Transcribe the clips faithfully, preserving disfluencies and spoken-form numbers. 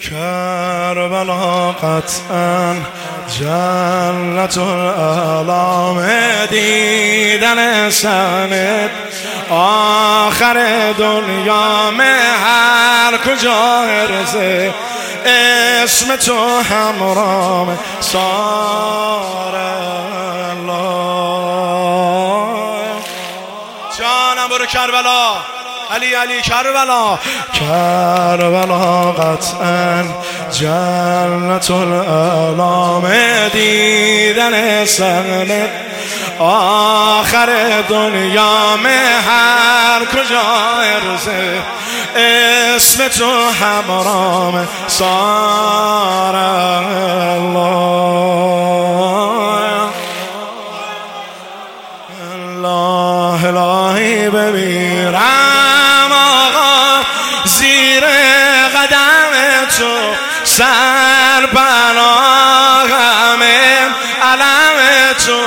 کربلا قطعا جنت الالام، دیدن سنت آخر دنیا میں ہر کجا رزه اسم تو همرام سار الله. جانم برو کربلا، علی علی کربلا. کربلا قطعا جنت الالام، دیدن سنت آخر دنیا میں ہر کجا عرضه اسم تو همرام سار الله. الله الهی بمیرم آقا زیر قدم تو، سر پناهم علم تو،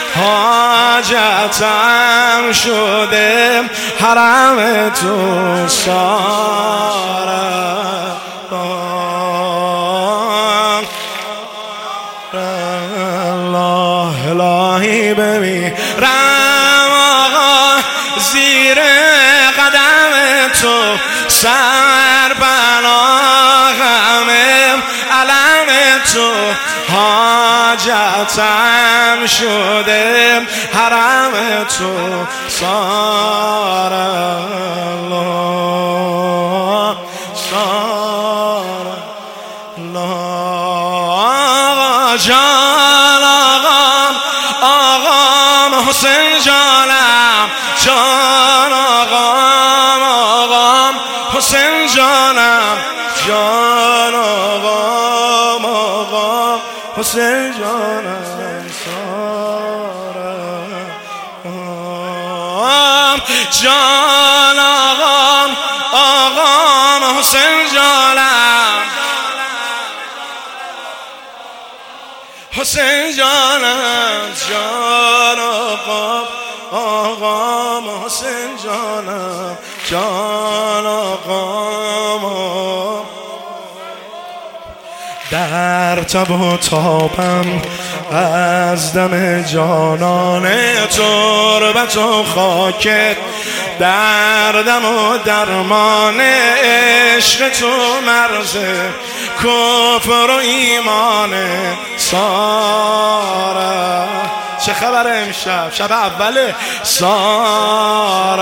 حاجتم شده حرم تو سار الله. الهی بمیرم آقا زیر قدم تو، سر پناهم علم تو، حاجتم شده حرم تو سار الله سار الله. جان آقام آقام حسین جانم، جان آقام آقام حسین جانم، جان آقام آقام حسین جانم سار الله. جان آقام آقام حسین جانم، حسین جانم، جان آقام آقام حسین جانم، جان آقام. در تب و تابم از دم جانان تربت و خاکت، در دم و درمان عشق تو مرز کفر و ایمان ساره. چه خبره امشب؟ شب اوله سار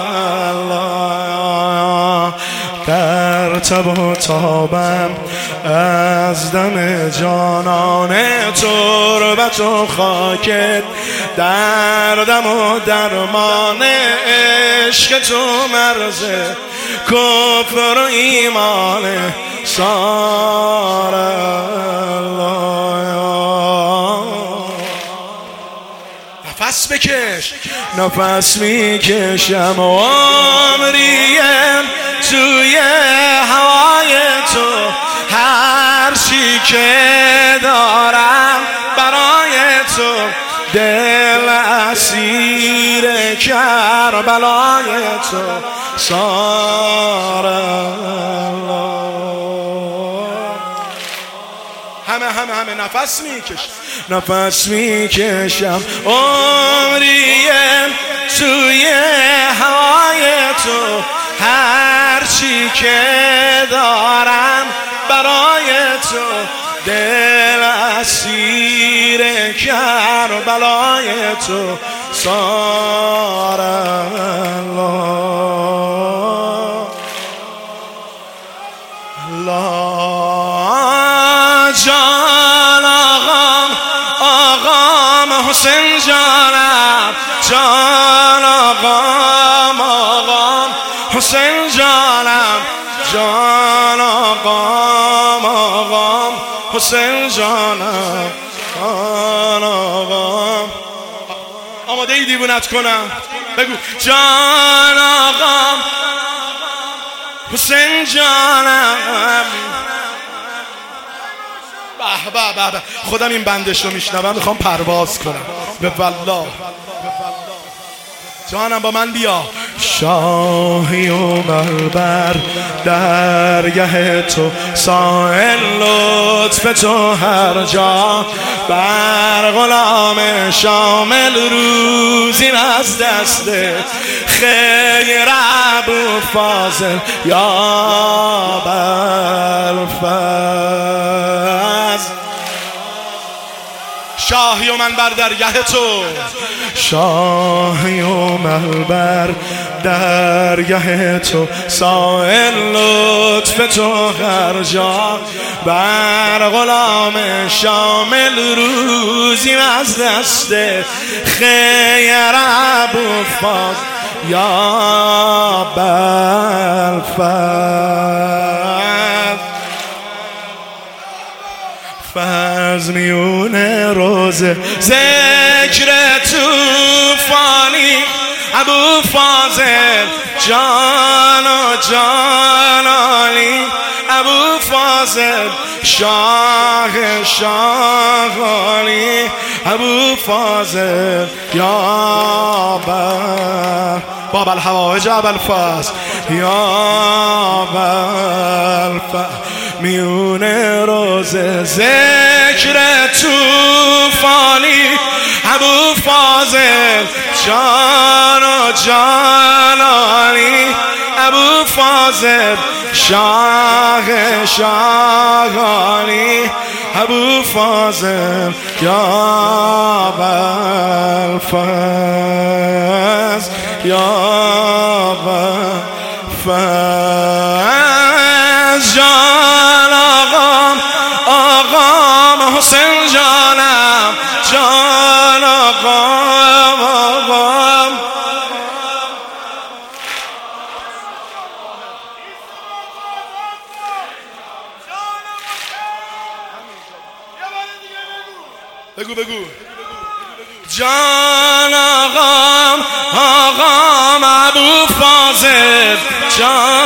الله. در تب و تابم از دم جانان تربت و خاکت، در دم و درمان عشق تو مرز کفر و ایمان سار الله. نفس بکش، نفس میکشم عمریم توی هوای تو، هر چی که دارم برای تو، دل اسیر کربلای تو سار الله. همه همه همه نفس میکشم، نفس میکشم عمریم توی هوای تو، هر چی که دارم برای تو، دل اسیر کربلای تو سار الله. الله. جان آقام آقام حسین جانم، جان آقام آقام حسین جانم، جان آقام آقام حسین جانم، جان آقام. آماده ای دیوونت کنم؟ بگو جان آقام حسین جانم. به به به، خودم این بندش رو میشنوم میخوام پرواز کنم به والله. جانم با من بیا. شاهی اومد بر درگه تو، سائل لطف تو هر جا، بر غلام شامل روزی از دست خیر ابو فاضل یا برفض. شاهی و من بر درگه تو، شاهی و من بر درگه تو، سائل لطف تو هر جا، بر غلام شامل روزی از دست خیر ابو فاضل یا برفض. فز میون روزه ذکر توفانی ابو فاضل جان و جانانی، ابو فاضل شاه شاهانی، ابو فاضل یا بر باب الحوائج ابو الفضل یا برفض. میون روز ذکر توفانی ابو فاضل جان و جانانی، ابو فاضل شاه شاهانی، ابو فاضل یا برفض یا برفض. جان آقام آقام حسین جانم، جان آقام آقام. بگو بگو. جان آقام آقام ابو فاضل جان